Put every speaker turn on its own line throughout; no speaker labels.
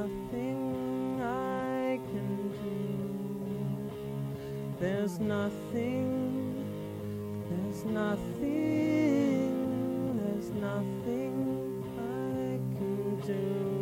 nothing I can do. There's nothing, there's nothing, there's nothing I can do.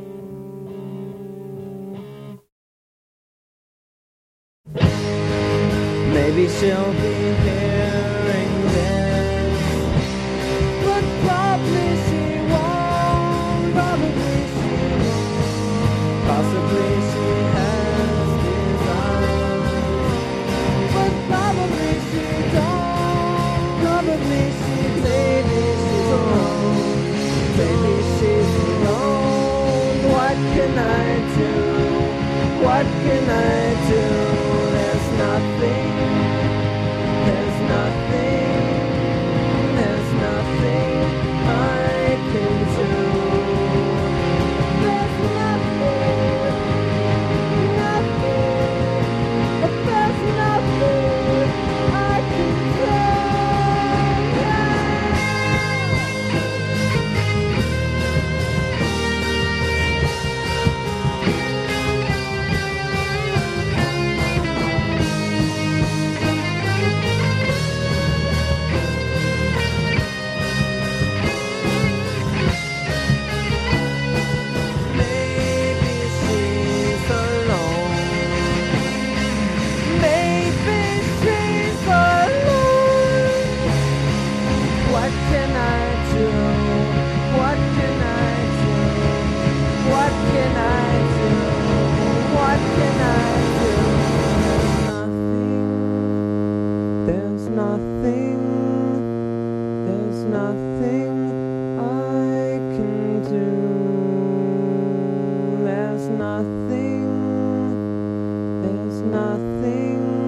Maybe she'll be hearing this, but probably she won't, probably she won't. Possibly she has desire, but probably she don't. Probably maybe she's alone, maybe she's alone. What can I do? What can I do? There's nothing, there's nothing, there's nothing I can do. There's nothing, nothing, there's nothing I can do. There's nothing, there's nothing I can do. There's nothing, there's nothing.